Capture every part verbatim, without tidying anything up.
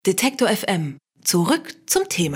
Detektor F M. Zurück zum Thema.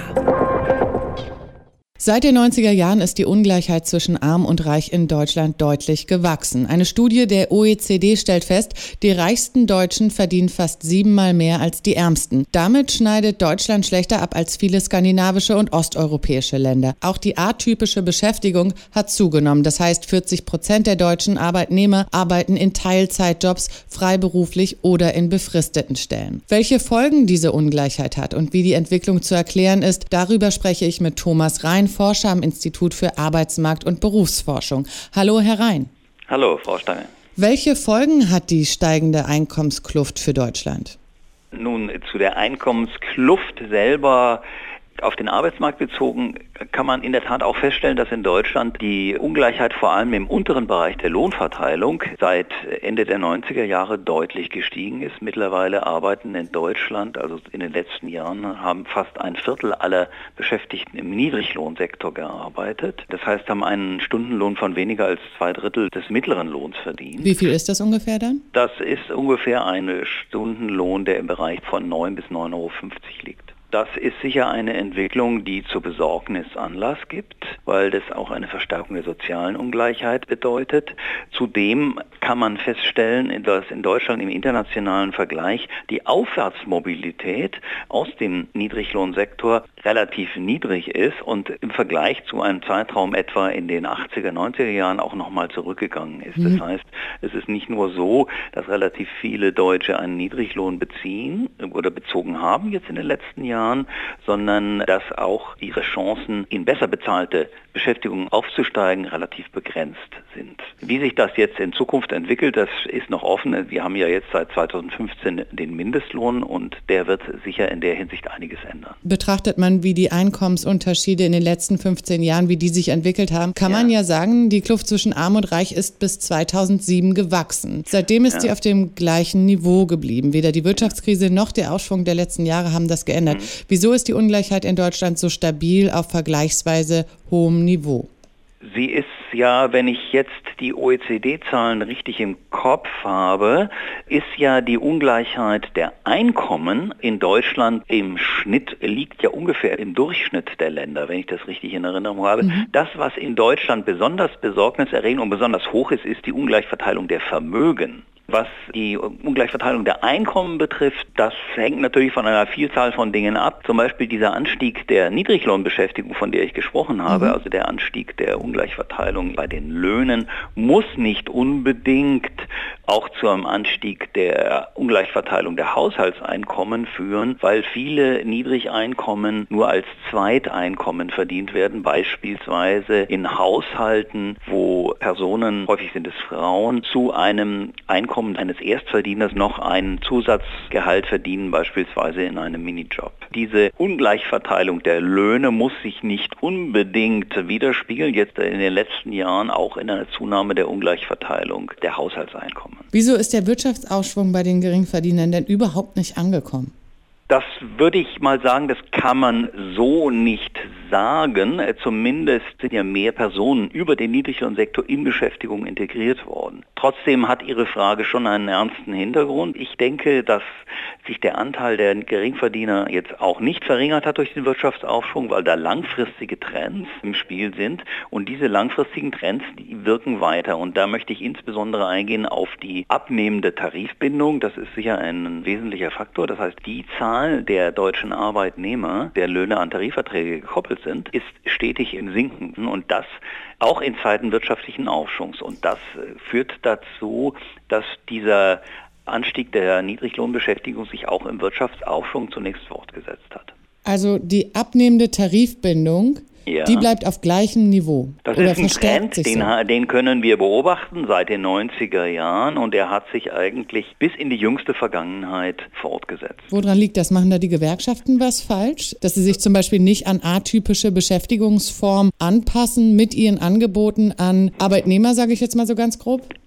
Seit den neunziger Jahren ist die Ungleichheit zwischen Arm und Reich in Deutschland deutlich gewachsen. Eine Studie der O E C D stellt fest, die reichsten Deutschen verdienen fast siebenmal mehr als die ärmsten. Damit schneidet Deutschland schlechter ab als viele skandinavische und osteuropäische Länder. Auch die atypische Beschäftigung hat zugenommen. Das heißt, vierzig Prozent der deutschen Arbeitnehmer arbeiten in Teilzeitjobs, freiberuflich oder in befristeten Stellen. Welche Folgen diese Ungleichheit hat und wie die Entwicklung zu erklären ist, darüber spreche ich mit Thomas Rhein, Forscher am Institut für Arbeitsmarkt- und Berufsforschung. Hallo, Herr Rhein. Hallo, Frau Stange. Welche Folgen hat die steigende Einkommenskluft für Deutschland? Nun, zu der Einkommenskluft selber auf den Arbeitsmarkt bezogen kann man in der Tat auch feststellen, dass in Deutschland die Ungleichheit vor allem im unteren Bereich der Lohnverteilung seit Ende der neunziger Jahre deutlich gestiegen ist. Mittlerweile arbeiten in Deutschland, also in den letzten Jahren, haben fast ein Viertel aller Beschäftigten im Niedriglohnsektor gearbeitet. Das heißt, haben einen Stundenlohn von weniger als zwei Drittel des mittleren Lohns verdient. Wie viel ist das ungefähr dann? Das ist ungefähr ein Stundenlohn, der im Bereich von neun bis neun Euro fünfzig liegt. Das ist sicher eine Entwicklung, die zu Besorgnis Anlass gibt, weil das auch eine Verstärkung der sozialen Ungleichheit bedeutet. Zudem kann man feststellen, dass in Deutschland im internationalen Vergleich die Aufwärtsmobilität aus dem Niedriglohnsektor relativ niedrig ist und im Vergleich zu einem Zeitraum etwa in den achtziger, neunziger Jahren auch nochmal zurückgegangen ist. Mhm. Das heißt, es ist nicht nur so, dass relativ viele Deutsche einen Niedriglohn beziehen oder bezogen haben jetzt in den letzten Jahren, sondern dass auch ihre Chancen, in besser bezahlte Beschäftigung aufzusteigen, relativ begrenzt sind. Wie sich das jetzt in Zukunft entwickelt, das ist noch offen. Wir haben ja jetzt seit zweitausendfünfzehn den Mindestlohn und der wird sicher in der Hinsicht einiges ändern. Betrachtet man, wie die Einkommensunterschiede in den letzten fünfzehn Jahren, wie die sich entwickelt haben, kann ja. man ja sagen, die Kluft zwischen Arm und Reich ist bis zweitausendsieben gewachsen. Seitdem ist ja. sie auf dem gleichen Niveau geblieben. Weder die Wirtschaftskrise noch der Aufschwung der letzten Jahre haben das geändert. Mhm. Wieso ist die Ungleichheit in Deutschland so stabil auf vergleichsweise hohem Niveau? Sie ist ja, wenn ich jetzt die O E C D-Zahlen richtig im Kopf habe, ist ja die Ungleichheit der Einkommen in Deutschland im Schnitt, liegt ja ungefähr im Durchschnitt der Länder, wenn ich das richtig in Erinnerung habe. Mhm. Das, was in Deutschland besonders besorgniserregend und besonders hoch ist, ist die Ungleichverteilung der Vermögen. Was die Ungleichverteilung der Einkommen betrifft, das hängt natürlich von einer Vielzahl von Dingen ab. Zum Beispiel dieser Anstieg der Niedriglohnbeschäftigung, von der ich gesprochen habe, mhm. also der Anstieg der Ungleichverteilung bei den Löhnen, muss nicht unbedingt auch zu einem Anstieg der Ungleichverteilung der Haushaltseinkommen führen, weil viele Niedrigeinkommen nur als Zweiteinkommen verdient werden, beispielsweise in Haushalten, wo Personen, häufig sind es Frauen, zu einem Einkommen eines Erstverdieners noch ein Zusatzgehalt verdienen, beispielsweise in einem Minijob. Diese Ungleichverteilung der Löhne muss sich nicht unbedingt widerspiegeln, jetzt in den letzten Jahren auch in einer Zunahme der Ungleichverteilung der Haushaltseinkommen. Wieso ist der Wirtschaftsaufschwung bei den Geringverdienern denn überhaupt nicht angekommen? Das würde ich mal sagen, das kann man so nicht sagen. Zumindest sind ja mehr Personen über den Niedriglohnsektor in Beschäftigung integriert worden. Trotzdem hat Ihre Frage schon einen ernsten Hintergrund. Ich denke, dass sich der Anteil der Geringverdiener jetzt auch nicht verringert hat durch den Wirtschaftsaufschwung, weil da langfristige Trends im Spiel sind. Und diese langfristigen Trends, die wirken weiter. Und da möchte ich insbesondere eingehen auf die abnehmende Tarifbindung. Das ist sicher ein wesentlicher Faktor. Das heißt, die Zahl der deutschen Arbeitnehmer, der Löhne an Tarifverträge gekoppelt sind, ist stetig im Sinken und das auch in Zeiten wirtschaftlichen Aufschwungs. Und das führt dazu, dass dieser Anstieg der Niedriglohnbeschäftigung sich auch im Wirtschaftsaufschwung zunächst fortgesetzt hat. Also die abnehmende Tarifbindung, ja. die bleibt auf gleichem Niveau. Das oder ist ein Trend, den, so? den können wir beobachten seit den neunziger Jahren und der hat sich eigentlich bis in die jüngste Vergangenheit fortgesetzt. Woran liegt das? Machen da die Gewerkschaften was falsch? Dass sie sich zum Beispiel nicht an atypische Beschäftigungsformen anpassen mit ihren Angeboten an Arbeitnehmer, sage ich jetzt mal so ganz grob?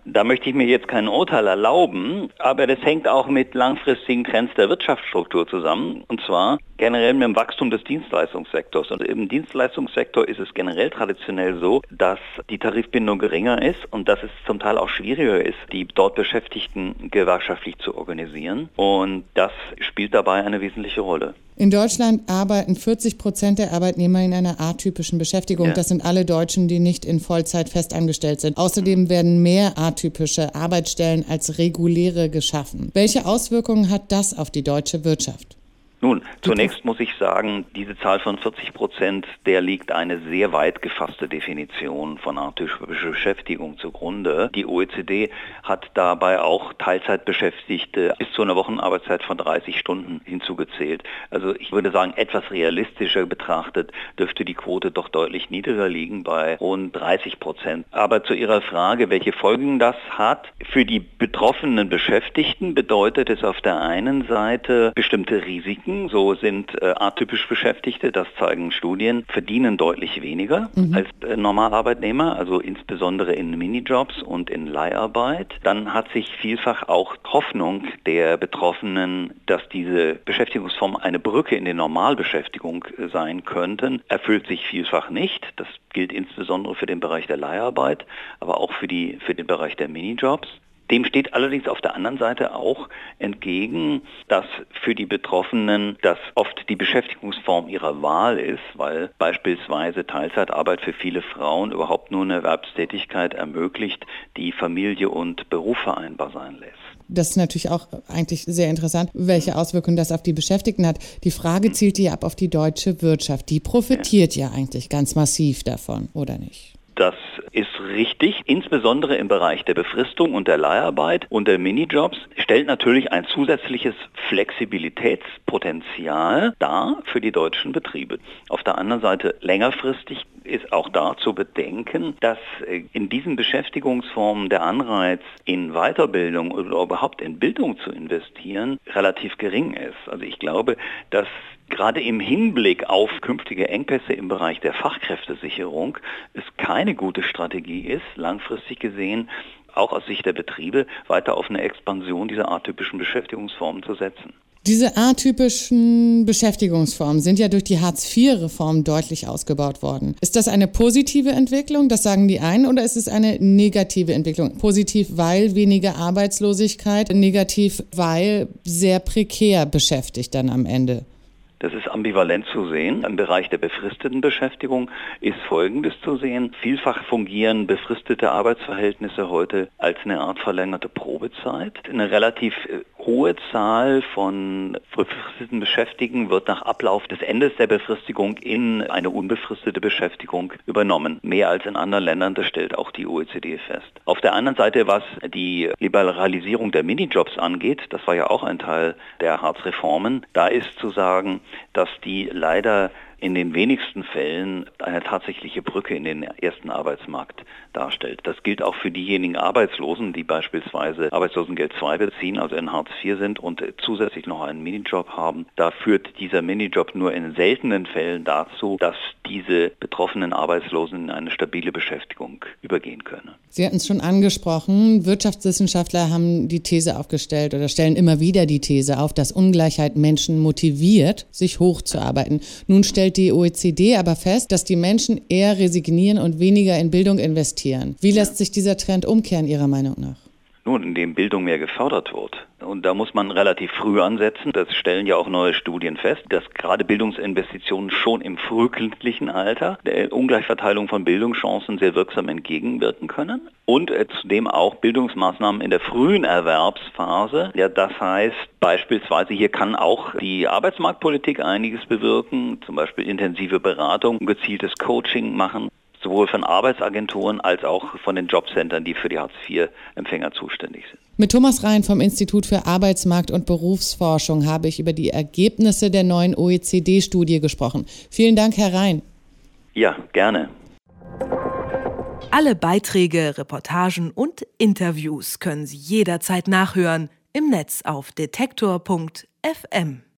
Da möchte ich mir jetzt kein Urteil erlauben, aber das hängt auch mit langfristigen Trends der Wirtschaftsstruktur zusammen, und zwar generell mit dem Wachstum des Dienstleistungssektors. Und im Dienstleistungssektor ist es generell traditionell so, dass die Tarifbindung geringer ist und dass es zum Teil auch schwieriger ist, die dort Beschäftigten gewerkschaftlich zu organisieren. Und das spielt dabei eine wesentliche Rolle. In Deutschland arbeiten vierzig Prozent der Arbeitnehmer in einer atypischen Beschäftigung. Ja. Das sind alle Deutschen, die nicht in Vollzeit festangestellt sind. Außerdem werden mehr atypische Arbeitsstellen als reguläre geschaffen. Welche Auswirkungen hat das auf die deutsche Wirtschaft? Nun, zunächst muss ich sagen, diese Zahl von vierzig Prozent, der liegt eine sehr weit gefasste Definition von atypischer Beschäftigung zugrunde. Die O E C D hat dabei auch Teilzeitbeschäftigte bis zu einer Wochenarbeitszeit von dreißig Stunden hinzugezählt. Also ich würde sagen, etwas realistischer betrachtet dürfte die Quote doch deutlich niedriger liegen, bei rund dreißig Prozent. Aber zu Ihrer Frage, welche Folgen das hat, für die betroffenen Beschäftigten bedeutet es auf der einen Seite bestimmte Risiken. So sind äh, atypisch Beschäftigte, das zeigen Studien, verdienen deutlich weniger mhm. als äh, Normalarbeitnehmer, also insbesondere in Minijobs und in Leiharbeit. Dann hat sich vielfach auch Hoffnung der Betroffenen, dass diese Beschäftigungsform eine Brücke in die Normalbeschäftigung äh, sein könnten, erfüllt sich vielfach nicht. Das gilt insbesondere für den Bereich der Leiharbeit, aber auch für die, für den Bereich der Minijobs. Dem steht allerdings auf der anderen Seite auch entgegen, dass für die Betroffenen das oft die Beschäftigungsform ihrer Wahl ist, weil beispielsweise Teilzeitarbeit für viele Frauen überhaupt nur eine Erwerbstätigkeit ermöglicht, die Familie und Beruf vereinbar sein lässt. Das ist natürlich auch eigentlich sehr interessant, welche Auswirkungen das auf die Beschäftigten hat. Die Frage zielt ja ab auf die deutsche Wirtschaft. Die profitiert ja, ja eigentlich ganz massiv davon, oder nicht? Das ist richtig, insbesondere im Bereich der Befristung und der Leiharbeit und der Minijobs stellt natürlich ein zusätzliches Flexibilitätspotenzial dar für die deutschen Betriebe. Auf der anderen Seite längerfristig ist auch da zu bedenken, dass in diesen Beschäftigungsformen der Anreiz, in Weiterbildung oder überhaupt in Bildung zu investieren, relativ gering ist. Also ich glaube, dass gerade im Hinblick auf künftige Engpässe im Bereich der Fachkräftesicherung es keine gute Strategie ist, langfristig gesehen, auch aus Sicht der Betriebe, weiter auf eine Expansion dieser atypischen Beschäftigungsformen zu setzen. Diese atypischen Beschäftigungsformen sind ja durch die Hartz vier Reform deutlich ausgebaut worden. Ist das eine positive Entwicklung, das sagen die einen, oder ist es eine negative Entwicklung? Positiv, weil weniger Arbeitslosigkeit, negativ, weil sehr prekär beschäftigt dann am Ende? Das ist ambivalent zu sehen. Im Bereich der befristeten Beschäftigung ist Folgendes zu sehen. Vielfach fungieren befristete Arbeitsverhältnisse heute als eine Art verlängerte Probezeit. Eine relativ hohe Zahl von befristeten Beschäftigten wird nach Ablauf des Endes der Befristigung in eine unbefristete Beschäftigung übernommen. Mehr als in anderen Ländern, das stellt auch die O E C D fest. Auf der anderen Seite, was die Liberalisierung der Minijobs angeht, das war ja auch ein Teil der Hartz-Reformen, da ist zu sagen, dass die leider in den wenigsten Fällen eine tatsächliche Brücke in den ersten Arbeitsmarkt darstellt. Das gilt auch für diejenigen Arbeitslosen, die beispielsweise Arbeitslosengeld zwei beziehen, also in Hartz vier sind und zusätzlich noch einen Minijob haben. Da führt dieser Minijob nur in seltenen Fällen dazu, dass diese betroffenen Arbeitslosen in eine stabile Beschäftigung übergehen können. Sie hatten es schon angesprochen, Wirtschaftswissenschaftler haben die These aufgestellt oder stellen immer wieder die These auf, dass Ungleichheit Menschen motiviert, sich hochzuarbeiten. Nun stellt die O E C D aber fest, dass die Menschen eher resignieren und weniger in Bildung investieren. Wie lässt sich dieser Trend umkehren, Ihrer Meinung nach? Nun, indem Bildung mehr gefördert wird. Und da muss man relativ früh ansetzen. Das stellen ja auch neue Studien fest, dass gerade Bildungsinvestitionen schon im frühkindlichen Alter der Ungleichverteilung von Bildungschancen sehr wirksam entgegenwirken können. Und äh, zudem auch Bildungsmaßnahmen in der frühen Erwerbsphase. Ja, das heißt beispielsweise, hier kann auch die Arbeitsmarktpolitik einiges bewirken, zum Beispiel intensive Beratung, gezieltes Coaching machen, sowohl von Arbeitsagenturen als auch von den Jobcentern, die für die Hartz vier Empfänger zuständig sind. Mit Thomas Rein vom Institut für Arbeitsmarkt- und Berufsforschung habe ich über die Ergebnisse der neuen O E C D-Studie gesprochen. Vielen Dank, Herr Rein. Ja, gerne. Alle Beiträge, Reportagen und Interviews können Sie jederzeit nachhören im Netz auf detektor punkt f m.